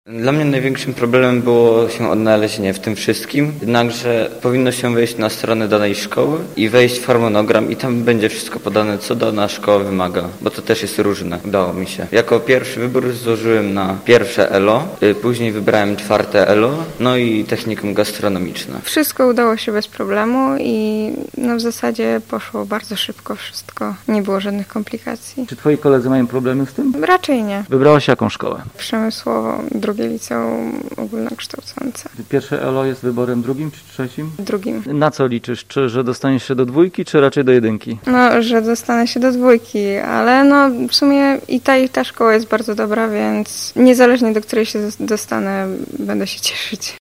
Dla mnie największym problemem było się odnalezienie w tym wszystkim, jednakże powinno się wejść na stronę danej szkoły i wejść w harmonogram i tam będzie wszystko podane, co dana szkoła wymaga, bo to też jest różne. Udało mi się. Jako pierwszy wybór złożyłem na pierwsze ELO, później wybrałem czwarte ELO, no i technikum gastronomiczne. Wszystko udało się bez problemu i w zasadzie poszło bardzo szybko wszystko. Nie było żadnych komplikacji. Czy twoi koledzy mają problemy z tym? Raczej nie. Wybrałaś jaką szkołę? Przemysłowo, drugie liceum ogólnokształcące. Pierwsze ELO jest wyborem drugim czy trzecim? Drugim. Na co liczysz? Czy że dostaniesz się do dwójki, czy raczej do jedynki? Że dostanę się do dwójki, ale w sumie i ta szkoła jest bardzo dobra, więc niezależnie do której się dostanę, będę się cieszyć.